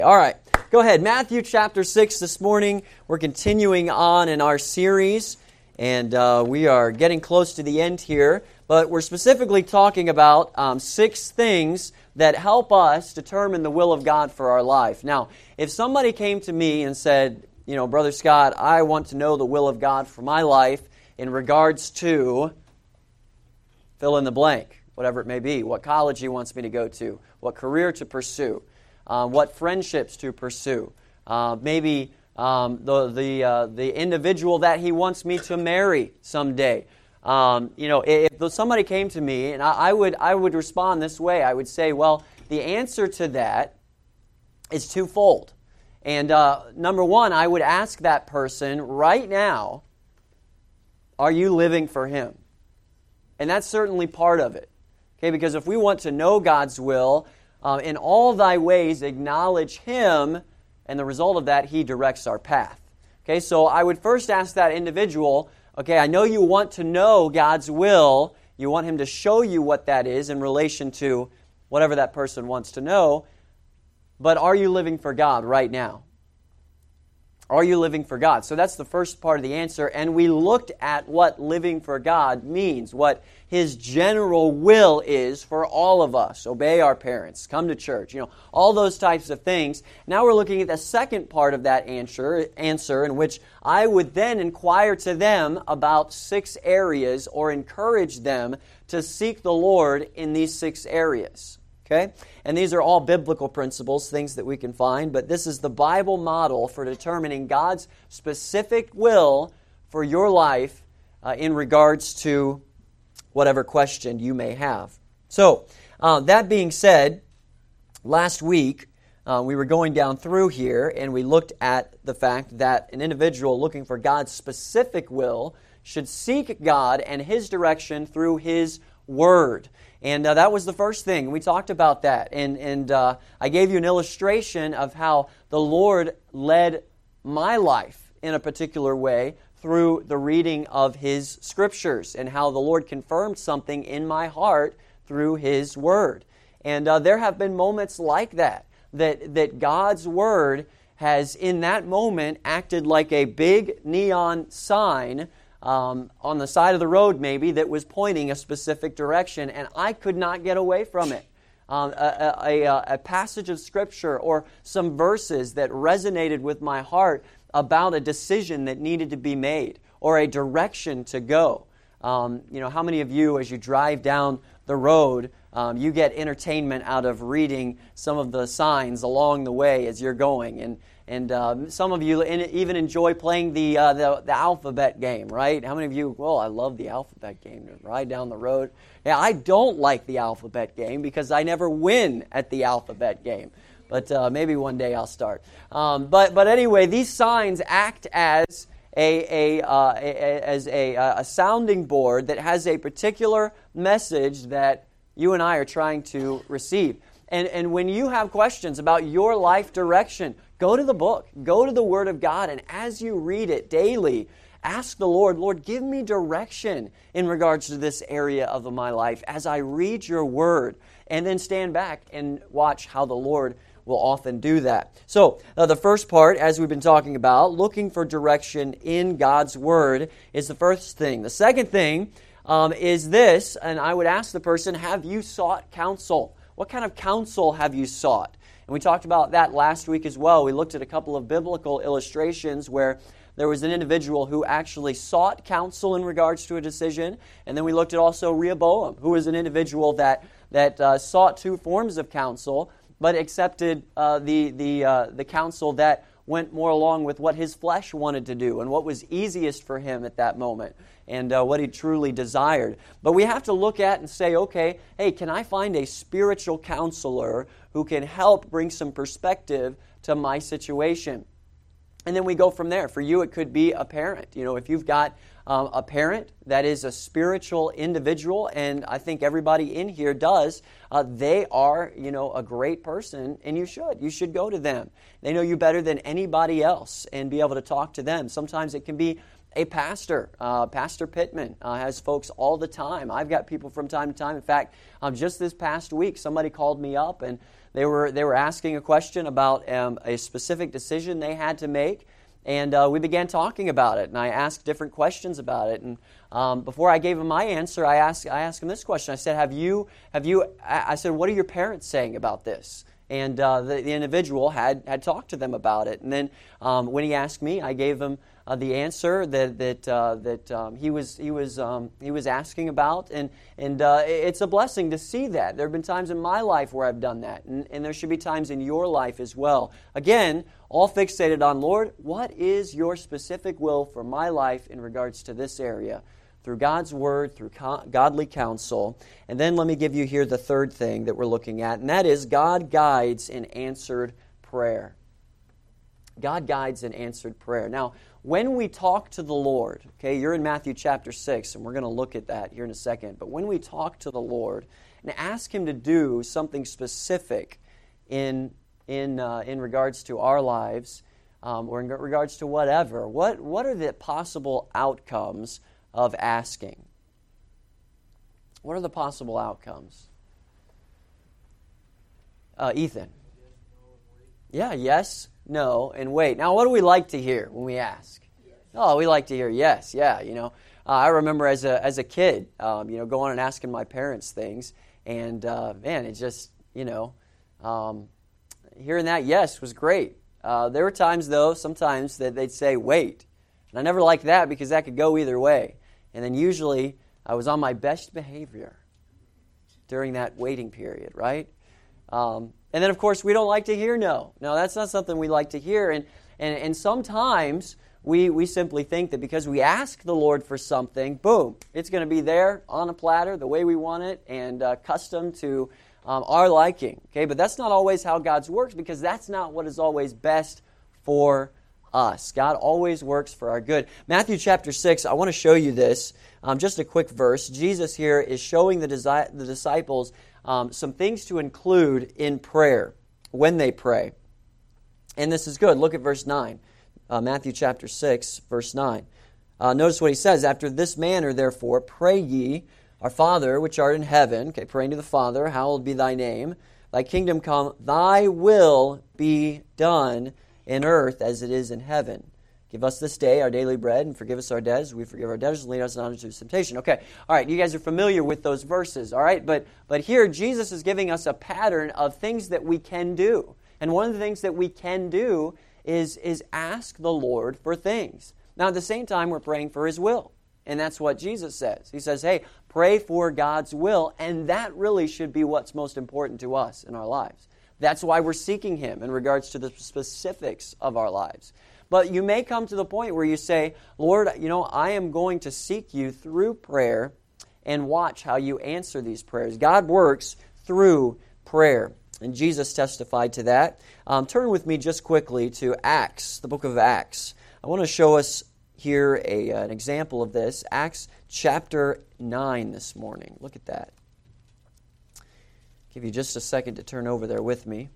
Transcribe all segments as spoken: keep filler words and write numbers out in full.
All right, go ahead. Matthew chapter six this morning. We're continuing on in our series, and uh, we are getting close to the end here, but we're specifically talking about um, six things that help us determine the will of God for our life. Now, if somebody came to me and said, you know, Brother Scott, I want to know the will of God for my life in regards to fill in the blank, whatever it may be, what college he wants me to go to, what career to pursue, Uh, what friendships to pursue, uh, maybe um, the the uh, the individual that he wants me to marry someday. Um, you know, if somebody came to me and I, I would I would respond this way. I would say, well, the answer to that is twofold. And uh, number one, I would ask that person right now, are you living for Him? And that's certainly part of it. Okay, because if we want to know God's will, Uh, in all thy ways acknowledge Him, and the result of that, He directs our path. Okay, so I would first ask that individual, okay, I know you want to know God's will, you want Him to show you what that is in relation to whatever that person wants to know, but are you living for God right now? Are you living for God? So that's the first part of the answer, and we looked at what living for God means, what His general will is for all of us. Obey our parents, come to church, you know, all those types of things. Now we're looking at the second part of that answer, answer in which I would then inquire to them about six areas or encourage them to seek the Lord in these six areas. Okay? And these are all biblical principles, things that we can find, but this is the Bible model for determining God's specific will for your life uh, in regards to whatever question you may have. So, uh, that being said, last week uh, we were going down through here and we looked at the fact that an individual looking for God's specific will should seek God and His direction through His Word. And uh, that was the first thing. We talked about that. And, and uh, I gave you an illustration of how the Lord led my life in a particular way through the reading of His Scriptures and how the Lord confirmed something in my heart through His Word. And uh, there have been moments like that, that, that God's Word has in that moment acted like a big neon sign Um, on the side of the road maybe that was pointing a specific direction, and I could not get away from it. Um, a, a, a passage of Scripture or some verses that resonated with my heart about a decision that needed to be made or a direction to go. Um, you know, how many of you, as you drive down the road, um, you get entertainment out of reading some of the signs along the way as you're going? And And um, some of you even enjoy playing the, uh, the the alphabet game, right? How many of you, well, I love the alphabet game, to ride down the road. Yeah, I don't like the alphabet game because I never win at the alphabet game. But uh, maybe one day I'll start. Um, but but anyway, these signs act as a, a, uh, a as a, a sounding board that has a particular message that you and I are trying to receive. And and when you have questions about your life direction, go to the book, go to the Word of God, and as you read it daily, ask the Lord, Lord, give me direction in regards to this area of my life as I read your Word, and then stand back and watch how the Lord will often do that. So, uh, the first part, as we've been talking about, looking for direction in God's Word, is the first thing. The second thing um, is this, and I would ask the person, have you sought counsel? What kind of counsel have you sought? And we talked about that last week as well. We looked at a couple of biblical illustrations where there was an individual who actually sought counsel in regards to a decision. And then we looked at also Rehoboam, who was an individual that that uh, sought two forms of counsel, but accepted uh, the the uh, the counsel that went more along with what his flesh wanted to do and what was easiest for him at that moment, and uh, what he truly desired. But we have to look at and say, okay, hey, can I find a spiritual counselor who can help bring some perspective to my situation? And then we go from there. For you, it could be a parent. You know, if you've got um, a parent that is a spiritual individual, and I think everybody in here does, uh, they are, you know, a great person, and you should. You should go to them. They know you better than anybody else and be able to talk to them. Sometimes it can be a pastor. Uh, Pastor Pittman uh, has folks all the time. I've got people from time to time. In fact, um, just this past week, somebody called me up, and they were they were asking a question about um, a specific decision they had to make, and uh, we began talking about it. And I asked different questions about it. And um, before I gave them my answer, I asked I asked them this question. I said, "Have you have you?" I said, "What are your parents saying about this?" And uh, the, the individual had had talked to them about it. And then um, when he asked me, I gave him Uh, the answer that that uh, that um, he was he was um, he was asking about, and and uh, it's a blessing to see that. There have been times in my life where I've done that, and, and there should be times in your life as well. Again, all fixated on, Lord, what is your specific will for my life in regards to this area? Through God's Word, through co- godly counsel. And then let me give you here the third thing that we're looking at, and that is God guides in answered prayer. God guides in answered prayer. Now, when we talk to the Lord, okay, you're in Matthew chapter six, and we're going to look at that here in a second, but when we talk to the Lord and ask Him to do something specific in in uh, in regards to our lives, um, or in regards to whatever, what, what are the possible outcomes of asking? What are the possible outcomes? Uh, Ethan. Yeah, yes, no, and wait. Now, what do we like to hear when we ask? Yes. Oh, we like to hear yes, yeah, you know. Uh, I remember as a as a kid, um, you know, going and asking my parents things, and uh, man, it just, you know, um, hearing that yes was great. Uh, there were times, though, sometimes that they'd say wait, and I never liked that because that could go either way. And then usually I was on my best behavior during that waiting period, right? Um, and then, of course, we don't like to hear no. No, that's not something we like to hear. And and, and sometimes we, we simply think that because we ask the Lord for something, boom, it's going to be there on a platter the way we want it and uh, custom to um, our liking. Okay, but that's not always how God's works, because that's not what is always best for us. God always works for our good. Matthew chapter six, I want to show you this. Um, just a quick verse. Jesus here is showing the, disi- the disciples Um, some things to include in prayer when they pray. And this is good. Look at verse nine. Uh, Matthew chapter six, verse nine. Uh, notice what he says. After this manner, therefore, pray ye, Our Father, which art in heaven. Okay, praying to the Father, hallowed be thy name. Thy kingdom come, thy will be done in earth as it is in heaven. Give us this day our daily bread, and forgive us our debts as we forgive our debtors, and lead us not into temptation. Okay, all right, you guys are familiar with those verses, all right? But but here, Jesus is giving us a pattern of things that we can do. And one of the things that we can do is, is ask the Lord for things. Now, at the same time, we're praying for His will. And that's what Jesus says. He says, hey, pray for God's will, and that really should be what's most important to us in our lives. That's why we're seeking Him in regards to the specifics of our lives. But you may come to the point where you say, Lord, you know, I am going to seek you through prayer and watch how you answer these prayers. God works through prayer. And Jesus testified to that. Um, turn with me just quickly to Acts, the book of Acts. I want to show us here a, an example of this. Acts chapter nine this morning. Look at that. Give you just a second to turn over there with me.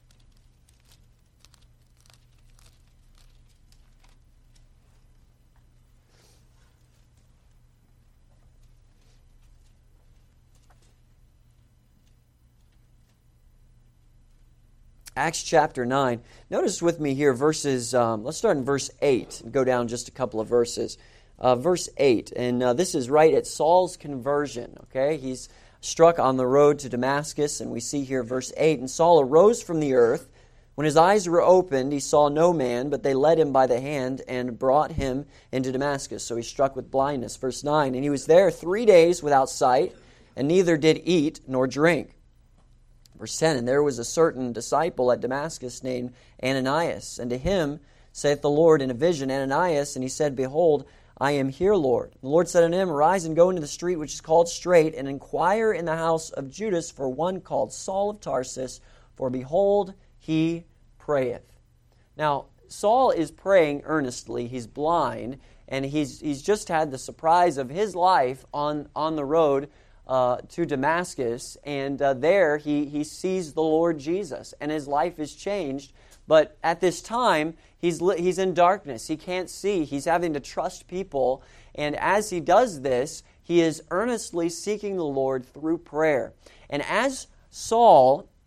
Acts chapter nine. Notice with me here verses, um, let's start in verse eight and go down just a couple of verses. Uh, verse eight, and uh, this is right at Saul's conversion, okay? He's struck on the road to Damascus, and we see here verse eight, and Saul arose from the earth. When his eyes were opened, he saw no man, but they led him by the hand and brought him into Damascus. So he's struck with blindness. Verse nine, and he was there three days without sight, and neither did eat nor drink. Verse ten, and there was a certain disciple at Damascus named Ananias, and to him saith the Lord in a vision, Ananias, and he said, Behold, I am here, Lord. And the Lord said unto him, Arise and go into the street which is called Straight, and inquire in the house of Judas for one called Saul of Tarsus, for behold, he prayeth. Now, Saul is praying earnestly. He's blind, and he's he's just had the surprise of his life on, on the road Uh, to Damascus, and uh, there he, he sees the Lord Jesus, and his life is changed. But at this time, he's li- he's in darkness. He can't see. He's having to trust people, and as he does this, he is earnestly seeking the Lord through prayer. And as Saul,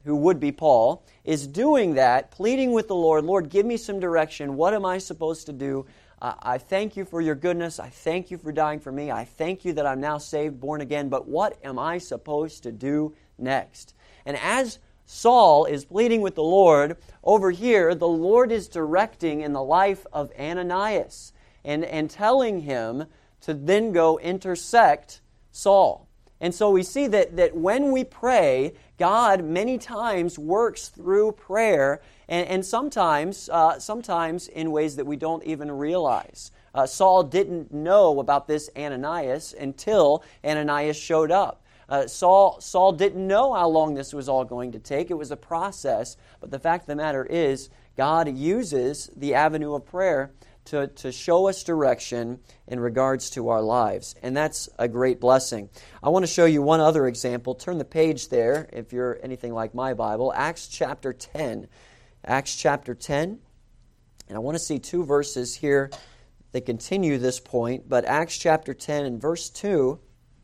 who would be Paul, is doing that, pleading with the Lord, Lord, give me some direction. What am I supposed to do? Uh, I thank you for your goodness. I thank you for dying for me. I thank you that I'm now saved, born again. But what am I supposed to do next? And as Saul is pleading with the Lord, over here, the Lord is directing in the life of Ananias and, and telling him to then go intersect Saul. And so we see that, that when we pray, God many times works through prayer, and, and sometimes, uh, sometimes in ways that we don't even realize. Uh, Saul didn't know about this Ananias until Ananias showed up. Uh, Saul, Saul didn't know how long this was all going to take. It was a process, but the fact of the matter is, God uses the avenue of prayer to, to show us direction in regards to our lives, and that's a great blessing. I want to show you one other example. Turn the page there, if you're anything like my Bible, Acts chapter ten. Acts chapter ten, and I want to see two verses here that continue this point, but Acts chapter ten and verse two,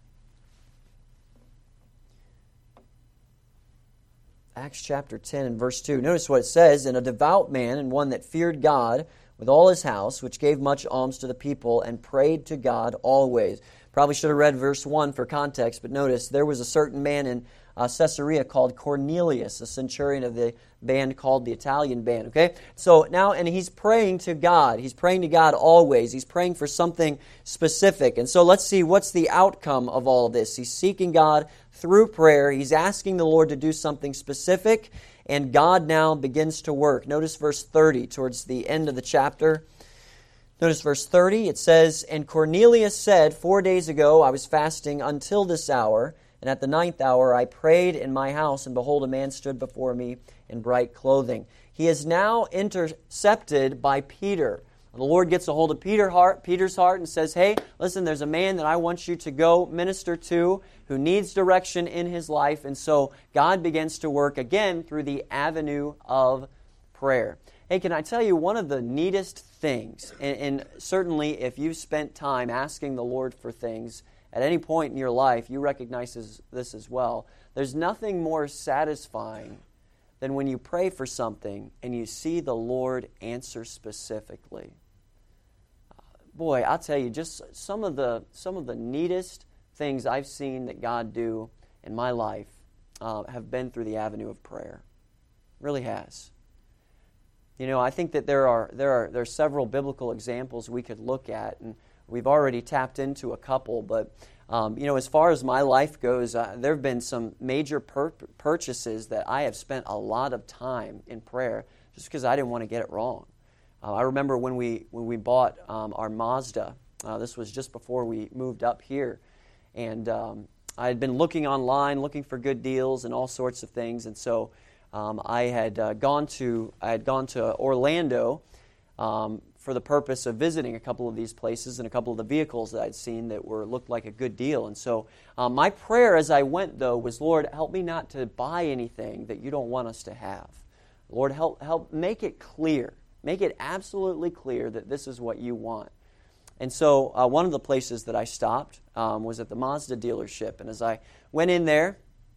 Acts chapter ten and verse two. Notice what it says, "And a devout man, and one that feared God with all his house, which gave much alms to the people, and prayed to God always." Probably should have read verse one for context, but notice, there was a certain man in uh, Caesarea called Cornelius, a centurion of the band called the Italian band, okay? So now, and he's praying to God. He's praying to God always. He's praying for something specific. And so let's see, what's the outcome of all of this? He's seeking God through prayer. He's asking the Lord to do something specific, and God now begins to work. Notice verse thirty, towards the end of the chapter. Notice verse thirty, it says, "And Cornelius said, Four days ago I was fasting until this hour, and at the ninth hour I prayed in my house, and behold, a man stood before me in bright clothing." He is now intercepted by Peter. The Lord gets a hold of Peter heart, Peter's heart and says, hey, listen, there's a man that I want you to go minister to who needs direction in his life. And so God begins to work again through the avenue of prayer. Hey, can I tell you one of the neatest things, and, and certainly if you've spent time asking the Lord for things at any point in your life, you recognize this, this as well. There's nothing more satisfying than when you pray for something and you see the Lord answer specifically. Boy, I'll tell you, just some of the some of the neatest things I've seen that God do in my life uh, have been through the avenue of prayer. Really has. You know, I think that there are there are there are several biblical examples we could look at, and we've already tapped into a couple. But um, you know, as far as my life goes, uh, there have been some major pur- purchases that I have spent a lot of time in prayer just because I didn't want to get it wrong. Uh, I remember when we when we bought um, our Mazda. Uh, this was just before we moved up here, and um, I had been looking online, looking for good deals and all sorts of things, and so um, I had uh, gone to I had gone to Orlando um, for the purpose of visiting a couple of these places and a couple of the vehicles that I'd seen that were looked like a good deal. And so um, my prayer as I went, though, was, Lord, help me not to buy anything that you don't want us to have. Lord, help help make it clear. Make it absolutely clear that this is what you want. And so uh, one of the places that I stopped um, was at the Mazda dealership. And as I went in there,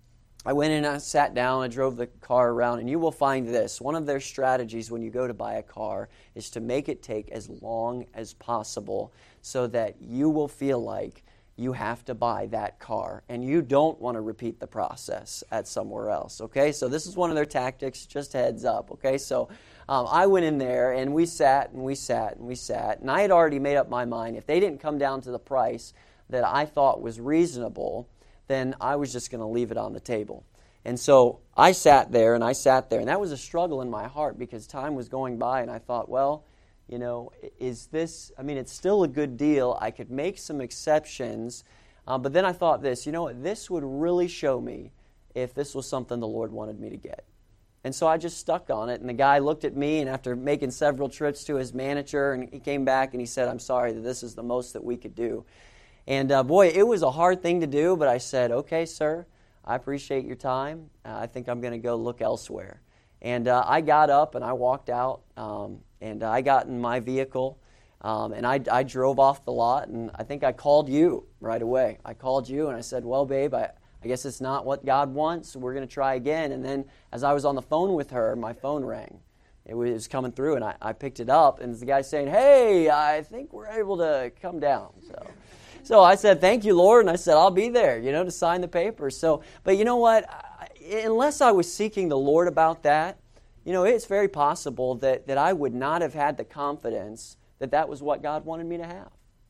I went in and I sat down, I drove the car around, and you will find this. One of their strategies when you go to buy a car is to make it take as long as possible so that you will feel like you have to buy that car, and you don't want to repeat the process at somewhere else, okay? So this is one of their tactics, just heads up, okay? So um, I went in there, and we sat, and we sat, and we sat, and I had already made up my mind. If they didn't come down to the price that I thought was reasonable, then I was just going to leave it on the table. And so I sat there, and I sat there, and that was a struggle in my heart because time was going by, and I thought, well, you know, is this, I mean, it's still a good deal. I could make some exceptions. Uh, but then I thought this, you know what, this would really show me if this was something the Lord wanted me to get. And so I just stuck on it. And the guy looked at me, and after making several trips to his manager, and he came back and he said, I'm sorry that this is the most that we could do. And uh, boy, it was a hard thing to do, but I said, okay, sir, I appreciate your time. Uh, I think I'm going to go look elsewhere. And uh, I got up and I walked out, um, and I got in my vehicle, um, and I, I drove off the lot, and I think I called you right away. I called you, and I said, well, babe, I, I guess it's not what God wants. We're going to try again. And then as I was on the phone with her, my phone rang. It was coming through, and I, I picked it up, and the guy saying, hey, I think we're able to come down. So so I said, thank you, Lord, and I said, I'll be there, you know, to sign the papers. So, but you know what? I, unless I was seeking the Lord about that, you know, it's very possible that, that I would not have had the confidence that that was what God wanted me to have.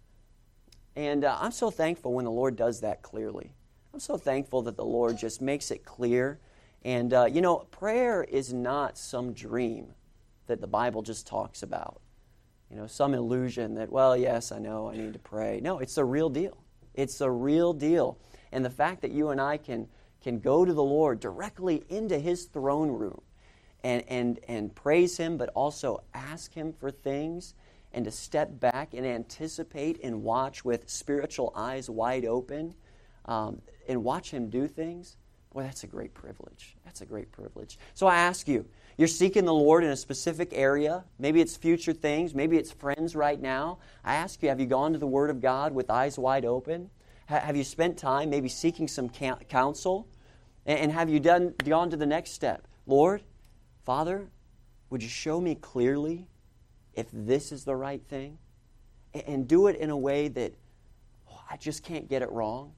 And uh, I'm so thankful when the Lord does that clearly. I'm so thankful that the Lord just makes it clear. And, uh, you know, prayer is not some dream that the Bible just talks about. You know, some illusion that, well, yes, I know I need to pray. No, it's a real deal. It's a real deal. And the fact that you and I can, can go to the Lord directly into His throne room and, and, and praise Him, but also ask Him for things, and to step back and anticipate and watch with spiritual eyes wide open, um, and watch Him do things, boy, that's a great privilege. That's a great privilege. So I ask you, you're seeking the Lord in a specific area. Maybe it's future things. Maybe it's friends right now. I ask you, have you gone to the Word of God with eyes wide open? Ha- have you spent time maybe seeking some ca- counsel? And, and have you done gone to the next step? Lord, Father, would you show me clearly if this is the right thing? And, and do it in a way that oh, I just can't get it wrong.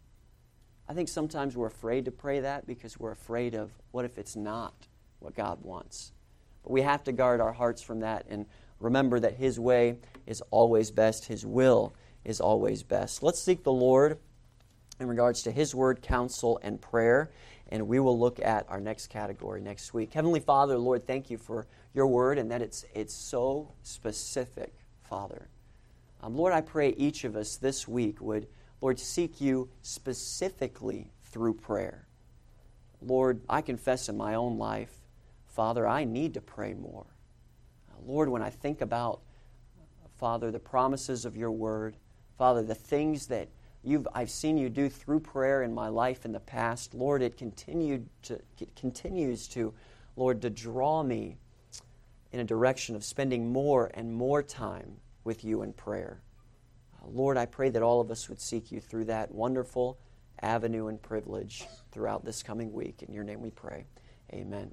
I think sometimes we're afraid to pray that because we're afraid of what if it's not what God wants. But we have to guard our hearts from that and remember that His way is always best. His will is always best. Let's seek the Lord in regards to His word, counsel, and prayer, and we will look at our next category next week. Heavenly Father, Lord, thank you for your word and that it's it's so specific, Father. Um, Lord, I pray each of us this week would, Lord, seek you specifically through prayer. Lord, I confess in my own life, Father, I need to pray more. Lord, when I think about, Father, the promises of your word, Father, the things that you've I've seen you do through prayer in my life in the past, Lord, it continued to it continues to, Lord, to draw me in a direction of spending more and more time with you in prayer. Lord, I pray that all of us would seek you through that wonderful avenue and privilege throughout this coming week. In your name we pray. Amen.